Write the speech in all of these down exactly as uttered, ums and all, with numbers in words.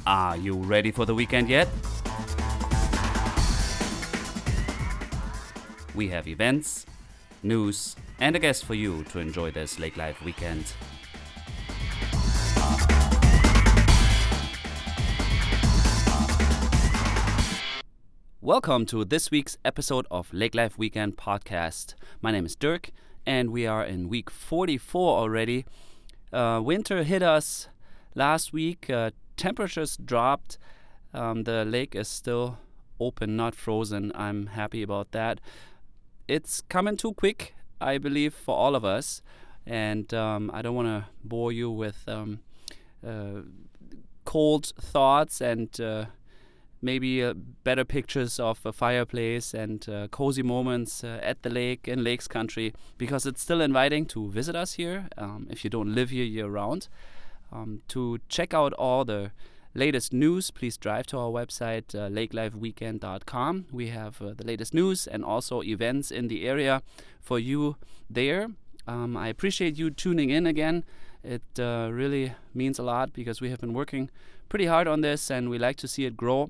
Are you ready for the weekend yet? We have events, news, and a guest for you to enjoy this Lake Life weekend. Welcome to this week's episode of Lake Life Weekend Podcast. My name is Dirk, and we are in week forty-four already. Uh, winter hit us last week. Uh, temperatures dropped. Um, the lake is still open, not frozen. I'm happy about that. It's coming too quick, I believe, for all of us. And um, I don't want to bore you with um, uh, cold thoughts and uh, maybe uh, better pictures of a fireplace and uh, cozy moments uh, at the lake in Lakes Country, because it's still inviting to visit us here um, if you don't live here year-round. Um, to check out all the latest news, please drive to our website, uh, lake life weekend dot com. We have uh, the latest news and also events in the area for you there. Um, I appreciate you tuning in again. It uh, really means a lot because we have been working pretty hard on this and we like to see it grow.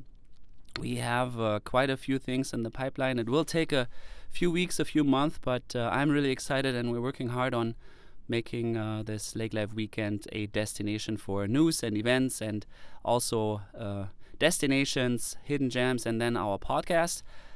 We have uh, quite a few things in the pipeline. It will take a few weeks, a few months, but uh, I'm really excited and we're working hard on making uh, this Lake Life Weekend a destination for news and events and also uh, destinations, hidden gems, and then our podcast.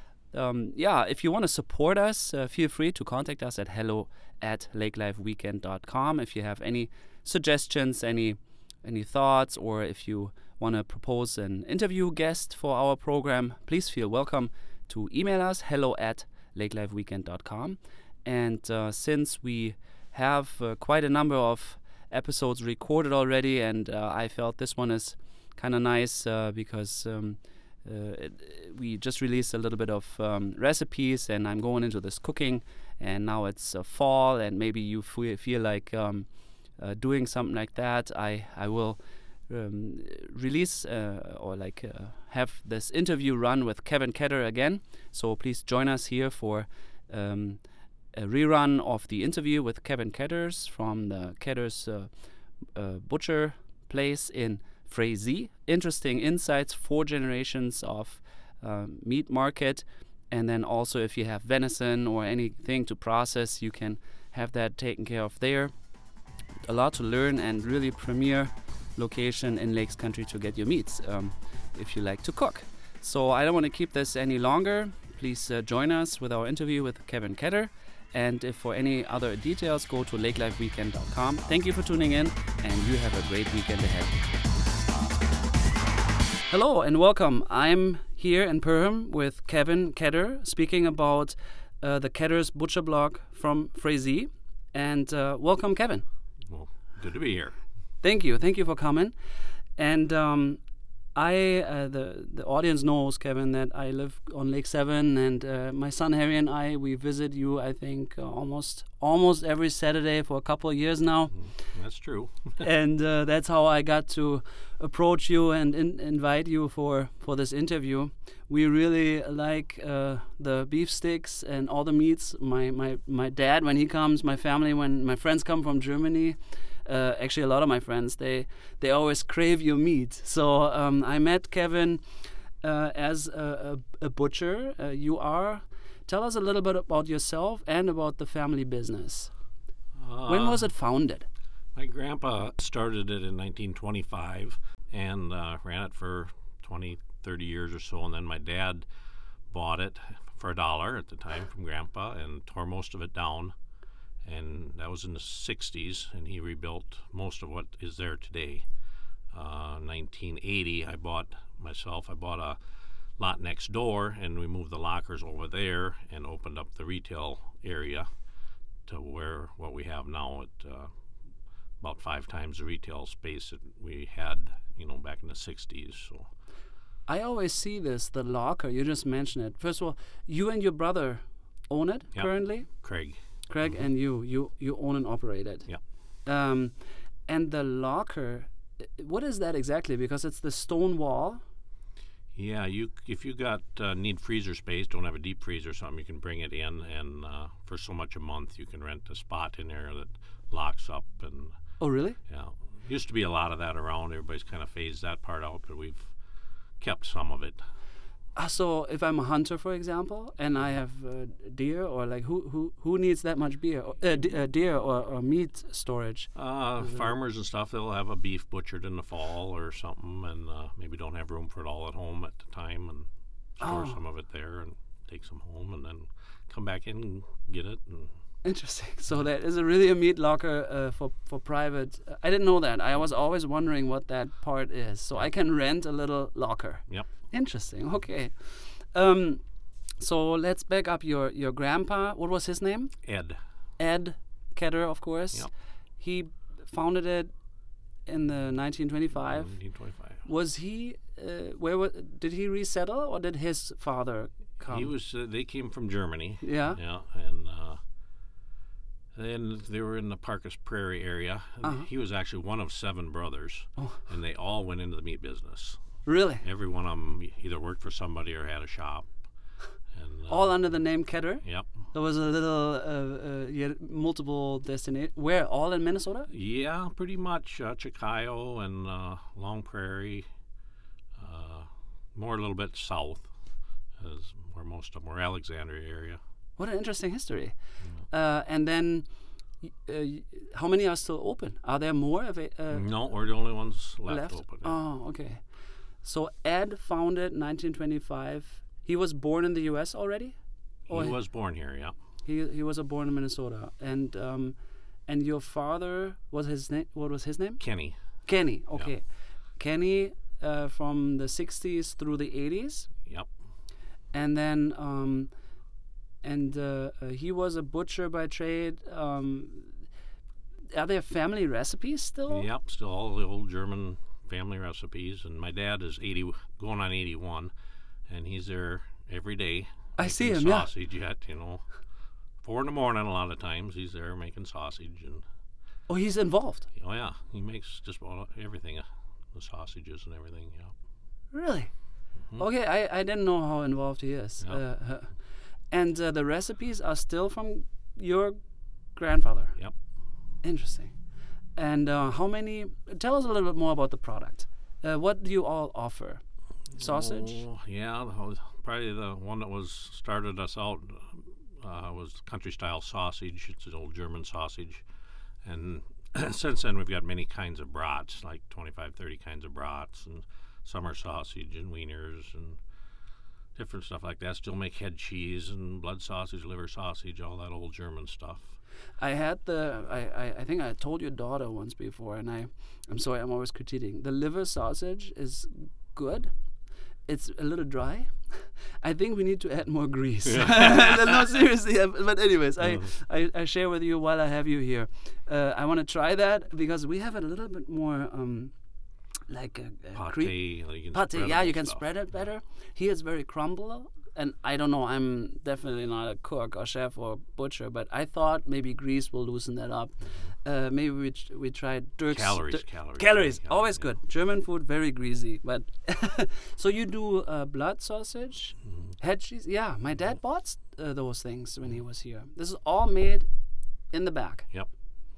Um, yeah, if you want to support us, uh, feel free to contact us at hello at lake life weekend dot com. If you have any suggestions, any any thoughts, or if you want to propose an interview guest for our program, please feel welcome to email us, hello at lake life weekend dot com. And uh, since we have uh, quite a number of episodes recorded already, and uh, I felt this one is kind of nice uh, because um, uh, it, we just released a little bit of um, recipes, and I'm going into this cooking, and now it's uh, fall, and maybe you f- feel like um, uh, doing something like that. I, I will Um, release uh, or like uh, have this interview run with Kevin Ketter again. So please join us here for um, a rerun of the interview with Kevin Ketters from the Ketters uh, uh, Butcher Place in Frazee. Interesting insights, four generations of uh, meat market. And then also if you have venison or anything to process, you can have that taken care of there. A lot to learn and really premier location in Lakes Country to get your meats um, if you like to cook. So I don't want to keep this any longer. Please uh, join us with our interview with Kevin Ketter. And if for any other details, go to lake life weekend dot com. Thank you for tuning in, and you have a great weekend ahead. Hello and welcome. I'm here in Perham with Kevin Ketter, speaking about uh, the Ketter's Butcher Block from Frazee. And uh, welcome, Kevin. Well, good to be here. Thank you. Thank you for coming. And um, I, uh, the the audience knows, Kevin, that I live on Lake Seven, and uh, my son Harry and I, we visit you, I think, uh, almost almost every Saturday for a couple of years now. Mm, that's true. And uh, that's how I got to approach you and in- invite you for, for this interview. We really like uh, the beef sticks and all the meats. My, my, my dad, when he comes, my family, when my friends come from Germany, Uh, actually, a lot of my friends, they they always crave your meat. So um, I met Kevin uh, as a, a, a butcher. Uh, you are. Tell us a little bit about yourself and about the family business. Uh, when was it founded? My grandpa started it in nineteen twenty-five and uh, ran it for twenty, thirty years or so. And then my dad bought it for a dollar at the time from Grandpa and tore most of it down. And that was in the sixties, and he rebuilt most of what is there today. Uh, nineteen eighty, I bought myself, I bought a lot next door, and we moved the lockers over there and opened up the retail area to where what we have now at uh, about five times the retail space that we had, you know, back in the sixties. So I always see this, the locker, you just mentioned it. First of all, you and your brother own it yep. currently? Craig. Craig mm-hmm. and you, you, you own and operate it. Yeah. Um, and the locker, what is that exactly? Because it's the stone wall. Yeah, you if you got uh, need freezer space, don't have a deep freezer or something, you can bring it in, and uh, for so much a month, you can rent a spot in there that locks up. And oh, really? yeah, Used to be a lot of that around. Everybody's kind of phased that part out, but we've kept some of it. Uh, so if I'm a hunter, for example, and I have uh, deer, or like who who who needs that much beer, or, uh, d- uh, deer or, or meat storage? Uh, farmers and stuff, they'll have a beef butchered in the fall or something, and uh, maybe don't have room for it all at home at the time, and store Oh. some of it there and take some home, and then come back in and get it. And Interesting. So there is a really a meat locker uh, for for private. Uh, I didn't know that. I was always wondering what that part is. So I can rent a little locker. yep, Interesting. Okay. Um, so let's back up your your grandpa. What was his name? Ed. Ed Ketter, of course. Yep. He founded it in the nineteen twenty-five. nineteen twenty-five. Was he? Uh, where wa did he resettle, or did his father come? He was. Uh, they came from Germany. Yeah. Yeah, and uh, then they were in the Parkus Prairie area. Uh-huh. He was actually one of seven brothers, Oh. and they all went into the meat business. Really? Every one of them either worked for somebody or had a shop. And, uh, All under the name Ketter. Yep. There was a little, uh, uh, you had multiple destinations. Where? All in Minnesota? Yeah, pretty much. Uh, Chicago and uh, Long Prairie, uh, more a little bit south, is where most of them were, Alexandria area. What an interesting history. Uh, and then, y- uh, y- how many are still open? Are there more of it, uh, No, we're the only ones left, left? open. Oh, okay. So Ed founded nineteen twenty-five. He was born in the U S already? Or he was born here, yeah. He he was uh, born in Minnesota. And um, and your father, was his name? What was his name? Kenny. Kenny. Okay. Kenny uh, from the sixties through the eighties. Yep. And then um, and uh, uh, he was a butcher by trade. Um, are there family recipes still? Yep, still all the old German family recipes. And my dad is eighty, going on eighty-one, and he's there every day. I see making him, yeah. sausage yet, you know. Four in the morning a lot of times he's there making sausage. And, Oh, he's involved. oh, yeah, he makes just about everything, uh, the sausages and everything, yeah. Really? Okay, I, I didn't know how involved he is. Yeah. Uh, uh, and uh, the recipes are still from your grandfather. Yep. Interesting. And uh, how many? Tell us a little bit more about the product. Uh, what do you all offer? Sausage? Oh, yeah, the whole- probably the one that was started us out uh, was country style sausage. It's an old German sausage, and since then we've got many kinds of brats, like twenty-five, thirty kinds of brats, and summer sausage and wieners and different stuff like that. Still make head cheese and blood sausage, liver sausage, all that old German stuff. I had the I, I, I think I told your daughter once before, and I I'm sorry, I'm always critiquing. The liver sausage is good. It's a little dry. I think we need to add more grease. No, seriously. uh, But anyways, I, I, I share with you while I have you here. Uh, I want to try that because we have it a little bit more um, like a, a cre- Pate, like you can Pate, spread yeah, it you and can stuff. spread it better. Here it's very crumble, and I don't know. I'm definitely not a cook or chef or butcher, but I thought maybe grease will loosen that up. Uh, maybe we ch- we tried Dirk's Calories, Dir- calories, calories. yeah, Always yeah. good. German food very greasy, but so you do uh, blood sausage, Mm-hmm. head cheese. Yeah, my dad bought uh, those things when he was here. This is all made in the back. Yep.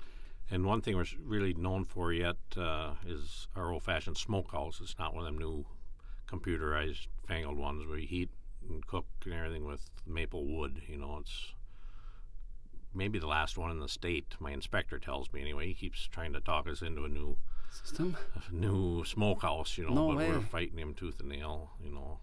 And one thing we're s- really known for yet uh, is our old-fashioned smokehouse. It's not one of them new computerized, fangled ones where you heat and cook and everything with maple wood. You know, it's maybe the last one in the state. My inspector tells me anyway. He keeps trying to talk us into a new, System. a new smokehouse. You know, No but way. we're fighting him tooth and nail. You know,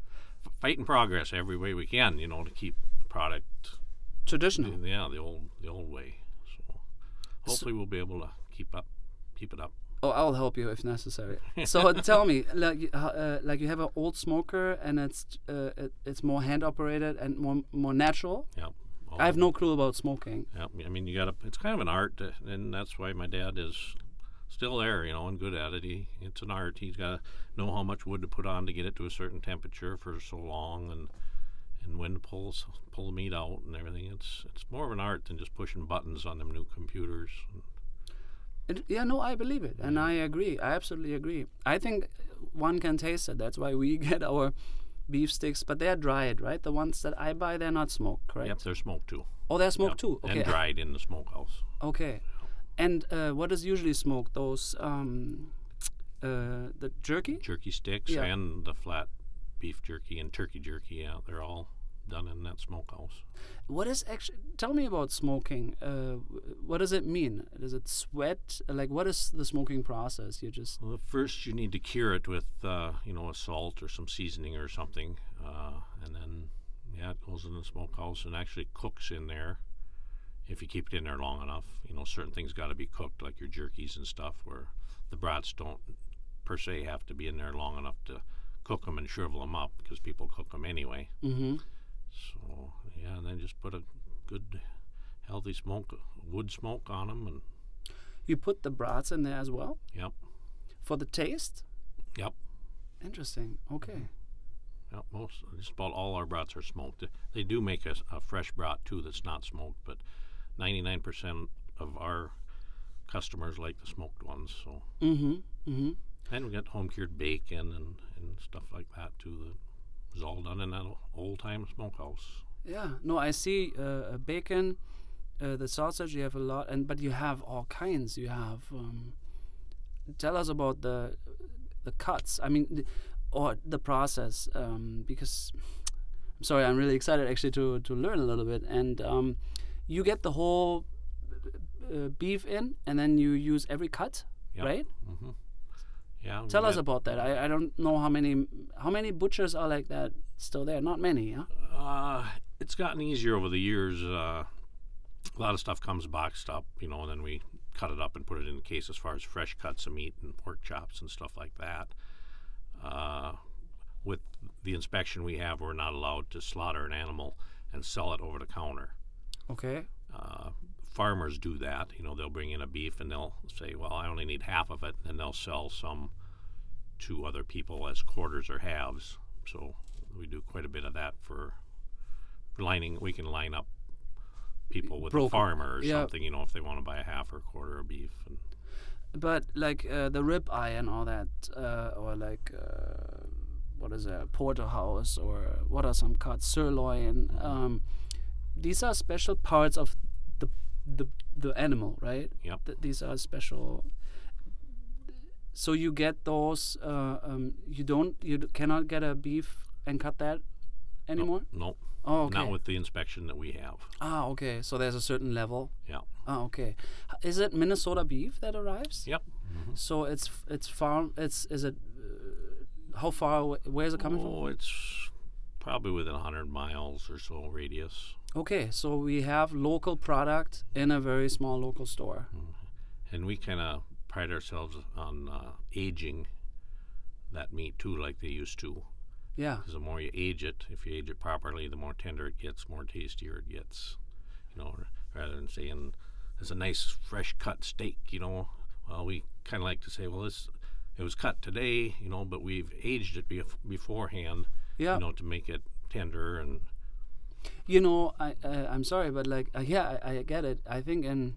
F- fighting progress every way we can. You know, to keep the product. Traditional. Yeah, the old the old way. So hopefully we'll be able to keep up, keep it up. Oh, I'll help you if necessary. So tell me, like, you- uh, uh, like you have an old smoker, and it's uh, it, it's more hand operated and more more natural. Yeah. I have no clue about smoking. Yeah, I mean, you got to. It's kind of an art, uh, and that's why my dad is still there, you know, and good at it. He, it's an art. He's got to know how much wood to put on to get it to a certain temperature for so long, and and when to pull s- pull the meat out and everything. It's it's more of an art than just pushing buttons on them new computers. It, yeah, no, I believe it, and I agree. I absolutely agree. I think one can taste it. That's why we get our beef sticks, but they're dried, right? The ones that I buy, they're not smoked, correct? Yep, they're smoked too. Oh, they're smoked Yep, too. Okay. And dried in the smokehouse. Okay. And uh, what is usually smoked? Those um, uh, the jerky? Jerky sticks Yeah. and the flat beef jerky and turkey jerky. Yeah, they're all done in that smokehouse. What is actually? Tell me about smoking. Uh, w- what does it mean? Does it sweat? Like, what is the smoking process? You just Well, first you need to cure it with, uh, you know, a salt or some seasoning or something, uh, and then yeah, it goes in the smokehouse and actually cooks in there. If you keep it in there long enough, you know, certain things got to be cooked, like your jerkies and stuff, where the brats don't per se have to be in there long enough to cook them and shrivel them up, because people cook them anyway. mm-hmm. So yeah, and then just put a good, healthy smoke, wood smoke on them, and You put the brats in there as well yep, for the taste. yep. Interesting. Okay. Yep, most just about all our brats are smoked. They- They do make a, a fresh brat too that's not smoked, but ninety-nine percent of our customers like the smoked ones. So, Mm-hmm. Mm-hmm. and we got home cured bacon and, and stuff like that too. That was all done in that old time smokehouse. Yeah. No, I see uh, uh, bacon, uh, the sausage. You have a lot, and but you have all kinds. You have. Um, tell us about the the cuts. I mean, the, or the process, um, because I'm sorry, I'm really excited actually to to learn a little bit. And um, you get the whole uh, beef in, and then you use every cut, Yep. right? Mm-hmm. Yeah. we Tell us got- about that. I, I don't know how many how many butchers are like that still there. Not many, huh? Uh, it's gotten easier over the years. Uh, a lot of stuff comes boxed up, you know, and then we cut it up and put it in a case as far as fresh cuts of meat and pork chops and stuff like that. Uh, with the inspection we have, we're not allowed to slaughter an animal and sell it over the counter. Okay. Uh, farmers do that. You know, they'll bring in a beef and they'll say, well, I only need half of it, and they'll sell some to other people as quarters or halves. So we do quite a bit of that for lining. We can line up people with Broker. a farmer or Yeah. something, you know, if they want to buy a half or a quarter of beef. And But like uh, the rib eye and all that, uh, or like uh, what is it, porterhouse, or what are some cuts, sirloin. Um, these are special parts of the the the animal, right? Yep. Th- these are special. So you get those. Uh, um, you don't. You d- cannot get a beef and cut that anymore. Nope. Oh, okay. Not with the inspection that we have. Ah, okay. So there's a certain level. Yeah. Ah, okay. H- Is it Minnesota beef that arrives? Yep. Mhm. So it's f- it's farm. It's is it uh, how far away? Where is it coming Oh, it's probably within one hundred miles or so radius. from? Okay, so we have local product in a very small local store. And we kind of pride ourselves on uh, aging that meat too, like they used to. Yeah. Because the more you age it, if you age it properly, the more tender it gets, more tastier it gets. You know, r- rather than saying it's a nice fresh cut steak. You know, well, we kind of like to say, well, this it was cut today. You know, but we've aged it bef- beforehand. Yeah. You know, to make it tender and. You know, I uh, I'm sorry, but like uh, yeah, I, I get it. I think in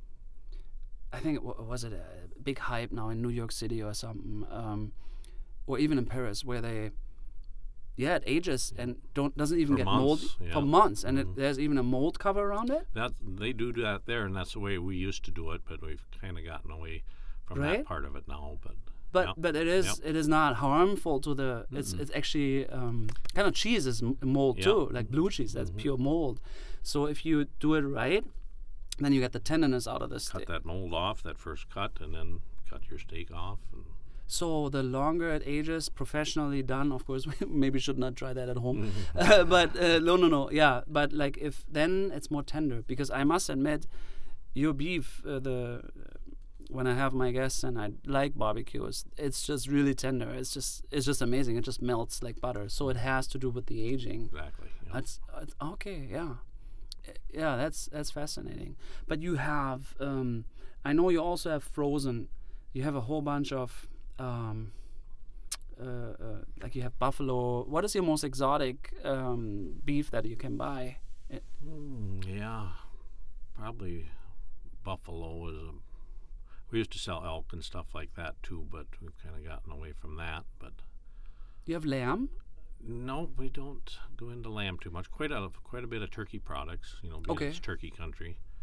I think it wa- was it a big hype now in New York City or something, um, or even in Paris, where they yeah it ages and don't doesn't even For get months, mold yeah. for months, and Mhm. it, there's even a mold cover around it. That they do that there, and that's the way we used to do it. But we've kind of gotten away from Right. that part of it now. But But yeah. but it is Yep. it is not harmful to the. It's Mm-mm. it's actually um, kind of cheese is m- mold Yeah. too, like blue cheese. That's Mhm. pure mold. So if you do it right, then you get the tenderness out of the cut steak. that mold off, that first cut, and then cut your steak off. And So the longer it ages, professionally done, of course, we maybe should not try that at home. Mm-hmm. Uh, but uh, no, no, no, yeah. But like if then it's more tender, because I must admit, your beef, uh, the when I have my guests and I like barbecues, it's just really tender. It's just it's just amazing. It just melts like butter. So it has to do with the aging. exactly. Yeah. That's, that's okay. Yeah, Uh, yeah. That's that's fascinating. But you have, um, I know you also have frozen. You have a whole bunch of, um, uh, uh, like you have buffalo. What is your most exotic um, beef that you can buy? Mm, yeah, probably buffalo is a. We used to sell elk and stuff like that too, but we've kind of gotten away from that. But You have lamb. no, we don't go into lamb too much. Quite a quite a bit of turkey products, you know, because Okay. it's turkey country.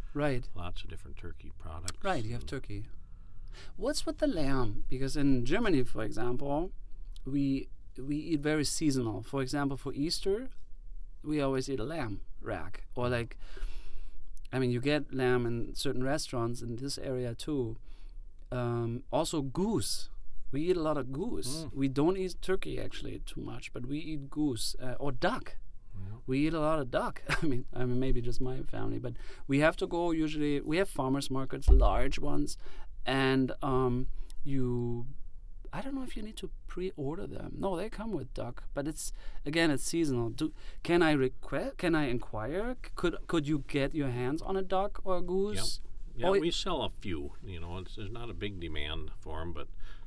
Right. Lots of different turkey products. Right, you have turkey. What's with the lamb? Because in Germany, for example, we we eat very seasonal. For example, for Easter, we always eat a lamb rack. Or like, I mean, you get lamb in certain restaurants in this area too. Um, also goose. We eat a lot of goose. Mm. We don't eat turkey actually too much, but we eat goose uh, or duck. Yeah. We eat a lot of duck. I mean, I mean, maybe just my family, but we have to go. Usually, we have farmers markets, large ones, and um, you. I don't know if you need to pre-order them. No, they come with duck, but it's again, it's seasonal. Do can I request? Can I inquire? C- Could could you get your hands on a duck or a goose? Yeah, Oh, we sell a few. You know, it's, there's not a big demand for them, but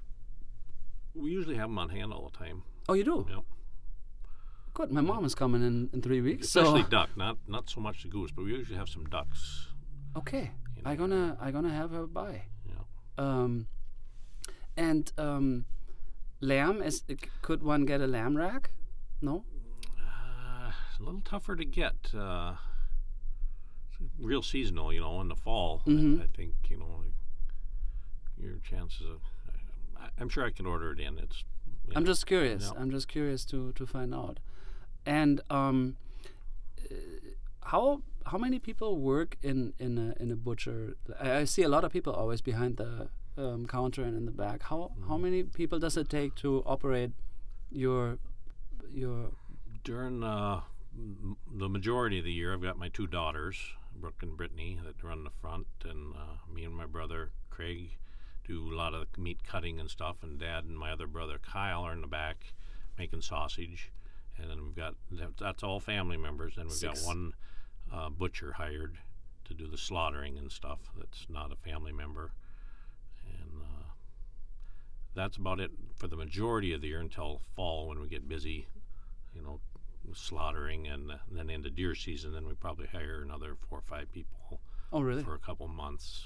we usually have them on hand all the time. Oh, you do. Yep. Good. My mom is coming in in three weeks. Especially so duck, not not so much the goose, but we usually have some ducks. okay, in I there. gonna I gonna have her buy. Yeah. Um, and um, lamb is c- could one get a lamb rack? No. Uh, it's a little tougher to get. Uh, it's real seasonal, you know, in the fall. Mhm. I, I think you know your chances of. I, I'm sure I can order it in. It's. you I'm know, just curious. Yeah. I'm just curious to to find out. And um, uh, how how many people work in in a in a butcher? I, I see a lot of people always behind the um, counter and in the back. How how many people does it take to operate your your? During uh, m- the majority of the year, I've got my two daughters, Brooke and Brittany, that run the front, and uh, me and my brother Craig do a lot of the meat cutting and stuff, and Dad and my other brother Kyle are in the back making sausage, and then we've got that, that's all family members. Then we've Six. got one uh, butcher hired to do the slaughtering and stuff. That's not a family member, and uh, that's about it for the majority of the year until fall when we get busy. You know, slaughtering, and uh, then into deer season, then we probably hire another four or five people Oh really? for a couple months.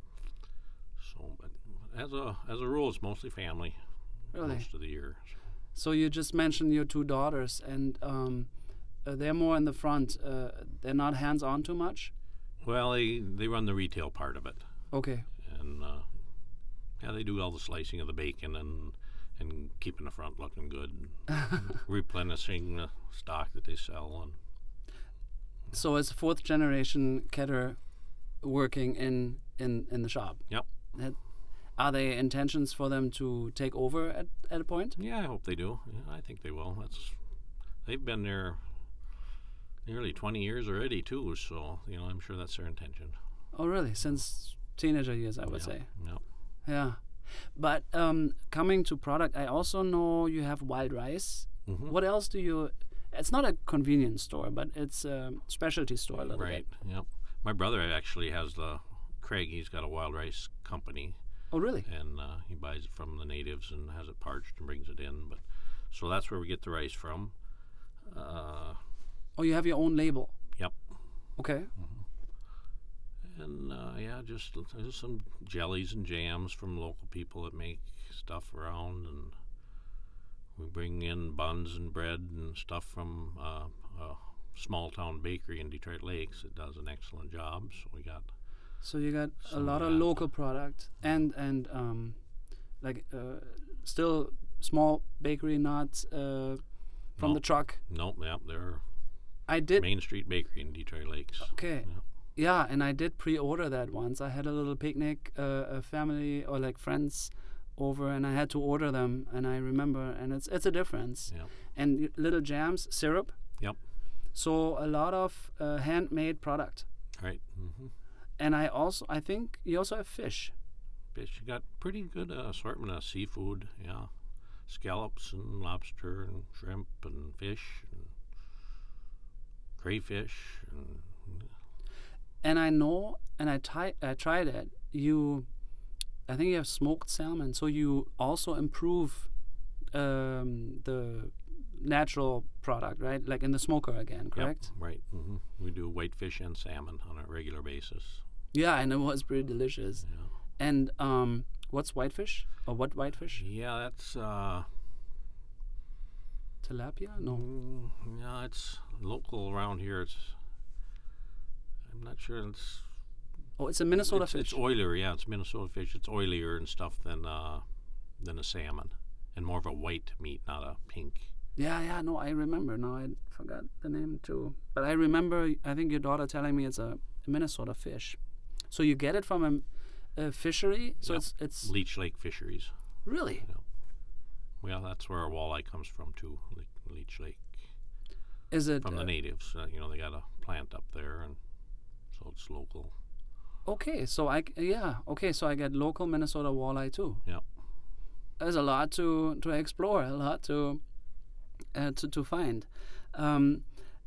So, but as a as a rule, it's mostly family Really? most of the year. So. So you just mentioned your two daughters, and um, uh, they're more in the front. Uh, they're not hands on too much. Well, they they run the retail part of it, Okay. and uh, yeah, they do all the slicing of the bacon and and keeping the front looking good, and replenishing the stock that they sell. And So it's fourth generation Ketter working in, in, in the shop. Yep. That- Are there intentions for them to take over at, at a point? yeah, I hope they do. Yeah, I think they will. That's they've been there nearly twenty years already too. So you know, I'm sure that's their intention. Oh, really? Since teenager years, I would yeah. say. Yep. Yeah. But um, coming to product, I also know you have wild rice. Mhm. What else do you? It's not a convenience store, but it's a specialty store a little Right. bit. Yep. My brother actually has the Craig. He's got a wild rice company, Oh, really? and uh, he buys it from the natives and has it parched and brings it in. But so that's where we get the rice from. Uh, Oh, you have your own label. Yep. Okay. and uh, yeah, just just some jellies and jams from local people that make stuff around, and we bring in buns and bread and stuff from uh, a small town bakery in Detroit Lakes that does an excellent job. So we got So you got a Some lot of of that. local product and and um, like uh, still small bakery, not uh, from No. the truck. nope, yep, they're I did. Main Street Bakery in Detroit Lakes. Okay. Yeah. Yeah, and I did pre-order that once. I had a little picnic, uh, a family or like friends over, and I had to order them. And I remember, and it's it's a difference. Yep. And y- little jams, syrup. Yep. So a lot of uh, handmade product. Right. Mm-hmm. And I also, I think you also have fish. Fish, you got pretty good uh, assortment of seafood. Yeah, scallops and lobster and shrimp and fish and crayfish and And I know, and I, ti- I tried it. You, I think you have smoked salmon. So you also improve um, the natural product, right? Like in the smoker again, correct? Yep, right. Mm-hmm. We do whitefish and salmon on a regular basis. Yeah, and it was pretty delicious. Yeah. And um, what's whitefish? Or what whitefish? Yeah, that's uh, Tilapia? No. mm, yeah, it's local around here. It's I'm not sure. It's Oh, it's a Minnesota it's, fish. It's oilier, yeah. It's Minnesota fish. It's oilier and stuff than uh, than a salmon, and more of a white meat, not a pink. Yeah, yeah. No, I remember. Now I forgot the name too. But I remember. I think your daughter telling me it's a, a Minnesota fish. So you get it from a, a fishery. So Yep. it's it's Leech Lake Fisheries. really. Yeah. Well, that's where our walleye comes from too, Le- Leech Lake. Is it From the uh, natives. Uh, you know, they got a plant up there, and so it's local. okay? So I c- yeah okay. So I get local Minnesota walleye too. Yep. There's a lot to to explore, a lot to uh, to to find. Um,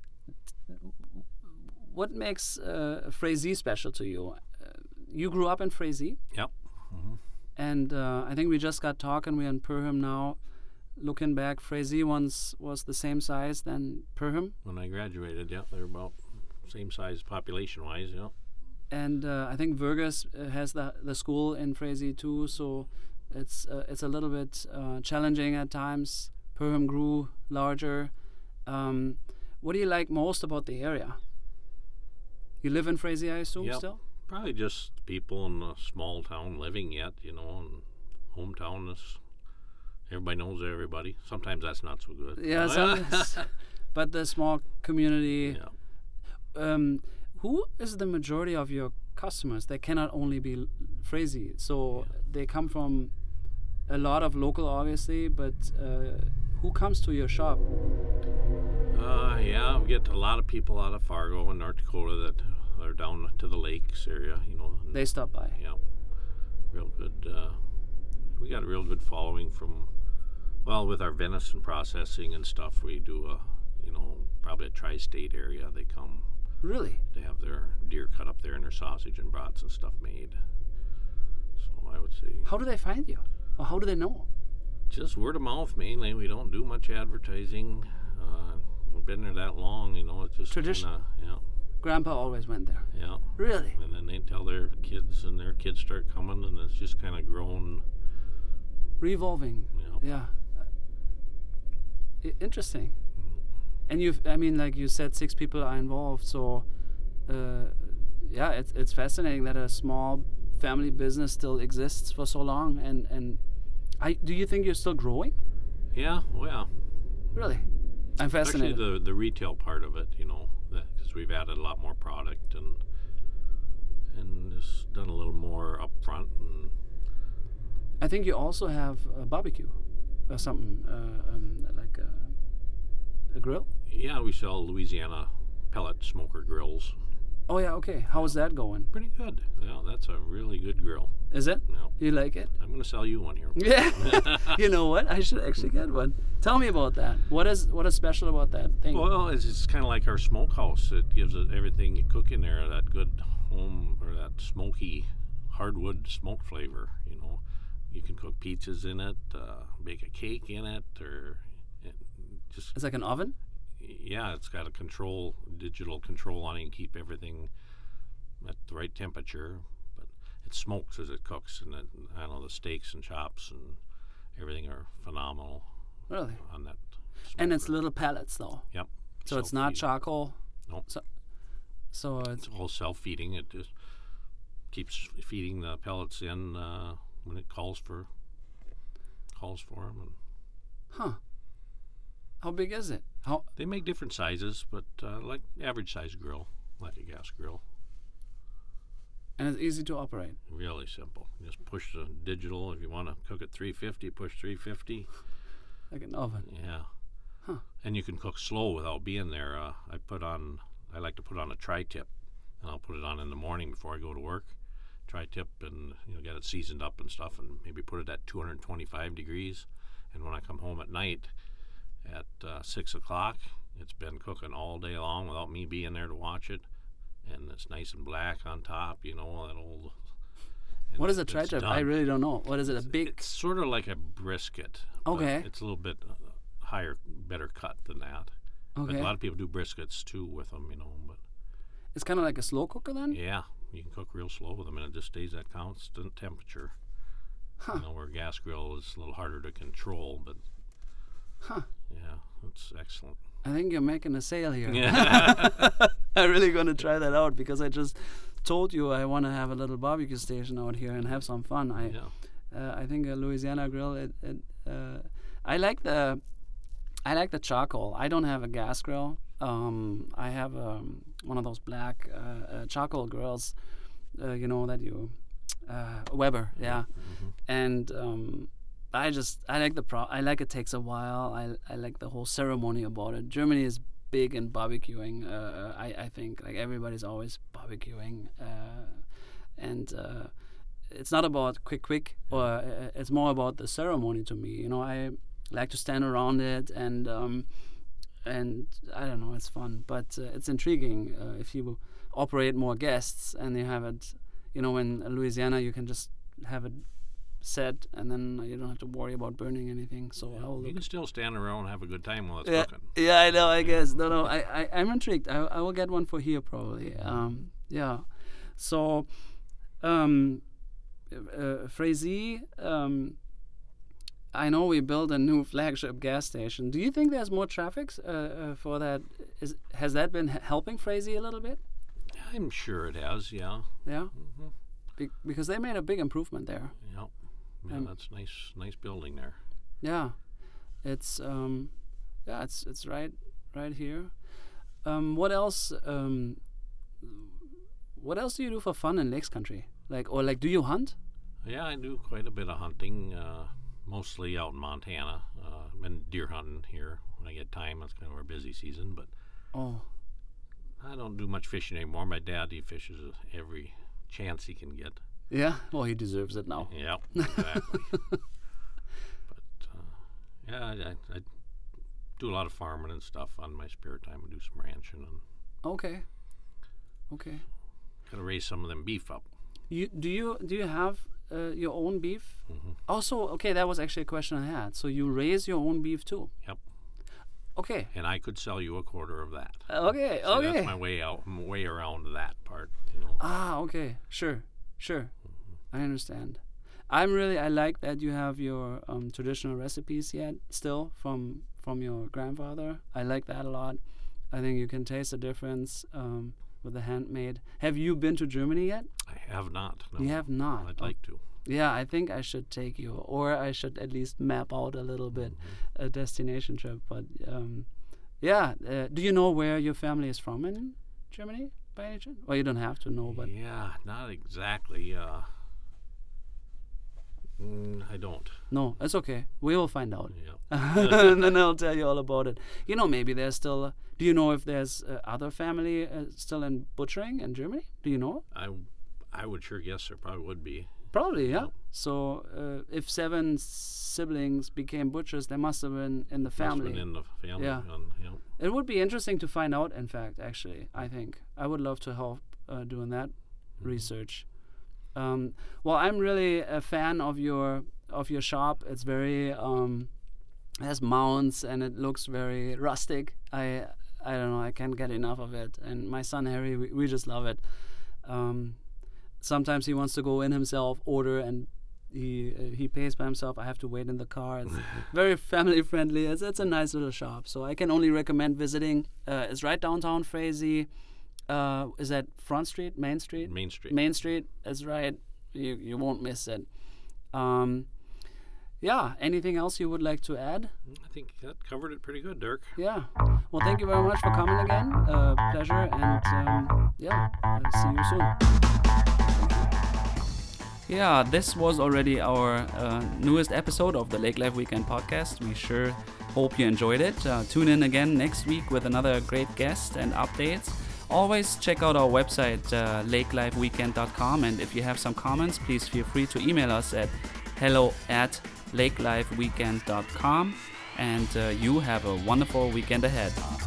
what makes uh, Frazee special to you? Uh, you grew up in Frazee, Yep. hmm and uh, I think we just got talking. We're in Perham now. Looking back, Frazee once was the same size than Perham, When I graduated, yeah, they're about same size population-wise, yeah. and uh, I think Vergus uh, has the the school in Frazee too. So it's uh, it's a little bit uh, challenging at times. Perham grew larger. Um, what do you like most about the area? You live in Frazee, I assume, Yep. still? Probably just people in a small town living yet, you know, and hometown is, everybody knows everybody. Sometimes that's not so good. Yeah, some, but the small community. Yeah. Um, who is the majority of your customers? They cannot only be Frazee, so Yeah. they come from a lot of local, obviously, but uh, who comes to your shop? Uh, yeah, we get a lot of people out of Fargo and North Dakota that are down to the lakes area, you know. and- They stop by. Yeah, real good. Uh, we got a real good following from, well, with our venison processing and stuff. We do a, you know, probably a tri-state area. They come Really? to have their deer cut up there and their sausage and brats and stuff made. So I would say How do they find you? Or how do they know? just word of mouth mainly. We don't do much advertising. Uh, we've been there that long, you know. It's just Tradition. kinda, yeah, Grandpa always went there. yeah. Really? And then they tell their kids, and their kids start coming, and it's just kind of grown. Revolving. You know. Yeah. I- interesting. And you've, I mean, like you said, six people are involved. So, uh, yeah, it's it's fascinating that a small family business still exists for so long. And and I do you think you're still growing? Yeah, well, yeah. Really? I'm Especially fascinated. the the retail part of it, you know, because we've added a lot more product and and just done a little more upfront. And I think you also have a barbecue or something, uh, um, like a, a grill. yeah, we sell Louisiana pellet smoker grills. Oh yeah, okay. How is that going? Pretty good. Yeah, that's a really good grill. Is it? Yeah. You like it? I'm going to sell you one here. Yeah. You know what? I should actually get one. Tell me about that. What is what is special about that thing? Well, it's, it's kind of like our smokehouse. It gives it everything you cook in there, that good home or that smoky hardwood smoke flavor. You know, you can cook pizzas in it, uh, bake a cake in it, or it just It's like an oven? yeah, it's got a control, digital control on it, and keep everything at the right temperature. But it smokes as it cooks, and it, I don't know, the steaks and chops and everything are phenomenal Really? on that. And it's smoker. little pellets though. Yep. So it's not Self-feeding. charcoal. Nope. So, so it's It's all self-feeding. It just keeps feeding the pellets in uh, when it calls for calls for them. And huh. How big is it? How they make different sizes, but uh, like average size grill, like a gas grill. and it's easy to operate. Really simple. You just push the digital. If you want to cook at three fifty, push three fifty. Like an oven. Yeah. Huh. And you can cook slow without being there. Uh, I put on. I like to put on a tri-tip, and I'll put it on in the morning before I go to work. Tri-tip, and you know, get it seasoned up and stuff, and maybe put it at two hundred twenty-five degrees. And when I come home at night, at uh, six o'clock, it's been cooking all day long without me being there to watch it, and it's nice and black on top. You know, that old. and What is a it's tri-tip? done. I really don't know. What is it? A big? It's sort of like a brisket. but Okay. It's a little bit uh, higher, better cut than that. But Okay. a lot of people do briskets too with them, you know. But It's kind of like a slow cooker then. yeah, you can cook real slow with them, and it just stays at constant temperature. Huh. You know, where a gas grill is a little harder to control, but Huh. yeah, it's excellent. I think you're making a sale here. Yeah. I'm really gonna try that out because I just told you I want to have a little barbecue station out here and have some fun. I Yeah. uh, I think a Louisiana grill. It, it uh, I like the I like the charcoal. I don't have a gas grill. Um, I have um, one of those black uh, uh, charcoal grills. Uh, you know that you uh, Weber, yeah. Mhm. And um, I just I like the pro. I like it takes a while. I I like the whole ceremony about it. Germany is big in barbecuing. Uh, I I think like everybody's always barbecuing, uh, and uh, it's not about quick quick, or uh, it's more about the ceremony to me. You know, I like to stand around it and um, and I don't know, it's fun, but uh, it's intriguing uh, if you operate more guests and you have it. You know, in Louisiana you can just have it set, and then you don't have to worry about burning anything. So Yeah, I'll you look. can still stand around and have a good time while it's Yeah, cooking. yeah, I know. I guess no, no. I, I, I'm intrigued. I, I will get one for here probably. Um, yeah. So, um, uh, Frazee, um, I know we built a new flagship gas station. Do you think there's more traffic uh, uh, for that? Is has that been h- helping Frazee a little bit? I'm sure it has. Yeah. Yeah. hmm Be- because they made a big improvement there. Yeah. Yeah, Um, that's nice. Nice building there. Yeah, it's um, yeah, it's it's right right here. Um, what else? Um, what else do you do for fun in Lakes Country? Like, or like, do you hunt? Yeah, I do quite a bit of hunting, uh, mostly out in Montana. Uh, I've been deer hunting here when I get time. That's kind of our busy season, but Oh, I don't do much fishing anymore. My dad, he fishes every chance he can get. yeah. Well, he deserves it now. Yep, exactly. but uh, yeah, I, I, I do a lot of farming and stuff on my spare time. I do some ranching and Okay. Okay. gotta raise some of them beef up. You do you do you have uh, your own beef? hmm Also, okay, that was actually a question I had. So you raise your own beef too? Yep. Okay. And I could sell you a quarter of that. Okay. So okay. That's my way out, my way around that part. You know. Ah, okay. Sure. Sure. I understand. I'm really I like that you have your um, traditional recipes yet still from from your grandfather. I like that a lot. I think you can taste the difference um, with the handmade. Have you been to Germany yet? I have not. No. You have not. I'd Oh, like to. yeah, I think I should take you, or I should at least map out a little bit Mhm. a destination trip. But um, yeah, uh, do you know where your family is from in Germany by any chance? Well, you don't have to know, but Yeah, not exactly. Uh, mm, I don't. no, it's okay. We will find out. Yeah. And then I'll tell you all about it. You know, maybe there's still. Uh, do you know if there's uh, other family uh, still in butchering in Germany? Do you know? I, I would sure guess there probably would be. Probably, yeah. Yep. So uh, if seven siblings became butchers, they must have been in the Must have family. been in the family. Yeah. And, you know, It would be interesting to find out. In fact, actually, I think I would love to help uh, doing that research. Um, well, I'm really a fan of your of your shop. It's very um, it has mounts and it looks very rustic. I I don't know. I can't get enough of it. And my son Harry, we, we just love it. Um, sometimes he wants to go in himself, order, and he uh, he pays by himself. I have to wait in the car. It's very family friendly. It's, it's a nice little shop. So I can only recommend visiting. Uh, it's right downtown Frazee. Uh, is that Front Street, Main Street? Main Street. Main Street. That's right. You you won't miss it. Um, yeah. Anything else you would like to add? I think that covered it pretty good, Dirk. Yeah. Well, thank you very much for coming again. Uh, pleasure, and um, yeah, I'll see you soon. Yeah, this was already our uh, newest episode of the Lake Life Weekend podcast. We sure hope you enjoyed it. Uh, tune in again next week with another great guest and updates. Always check out our website, uh, lake life weekend dot com, and if you have some comments, please feel free to email us at hello at lake life weekend dot com. And uh, you have a wonderful weekend ahead.